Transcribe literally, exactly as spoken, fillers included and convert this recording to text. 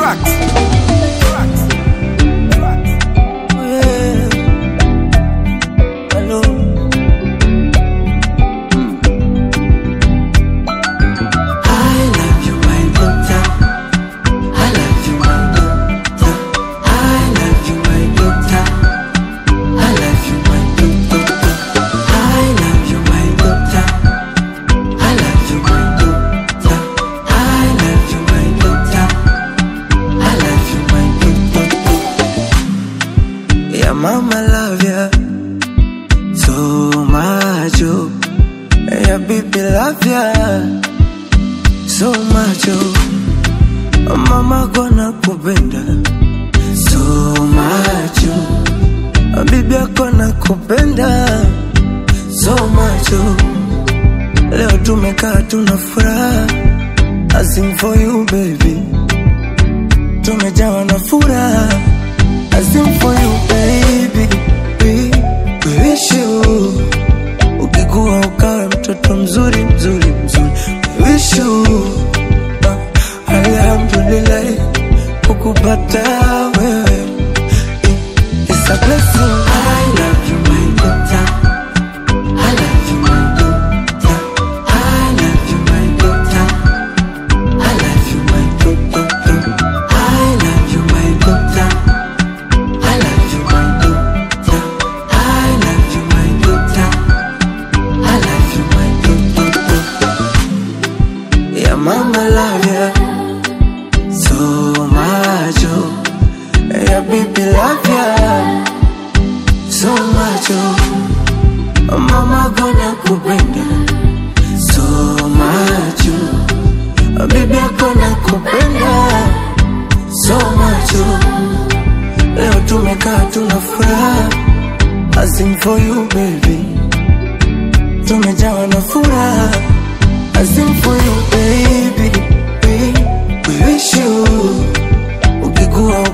Tracks. Mama love ya so much, oh. Yeah, baby love ya so much, oh. Mama gonna kupenda so much, oh. Baby gonna kupenda so much, oh. Leo tumekaa tuna furaha, I sing for you baby. Tumejawa na furaha, I sing for you baby. We, we wish you ukikuwa ukawe mtoto mzuri mzuri mzuri. We wish you uh, alhamdulillah kukupata wewe, it's a blessing. I love you my daughter, I love you my daughter, I love you my daughter, I love you my daughter, I love you my daughter, I love you my daughter, I love you my daughter, I love you my daughter. Yeah, mama love ya so much, oh. Yeah, baby love ya so much, oh. Mama gonna kupenda so much, oh. Baby gonna kupenda so much, oh. Leo tumekaa tuna furaha, I sing for you baby. Tumejawa na furaha, I sing for you baby. We, we wish you ukikuwa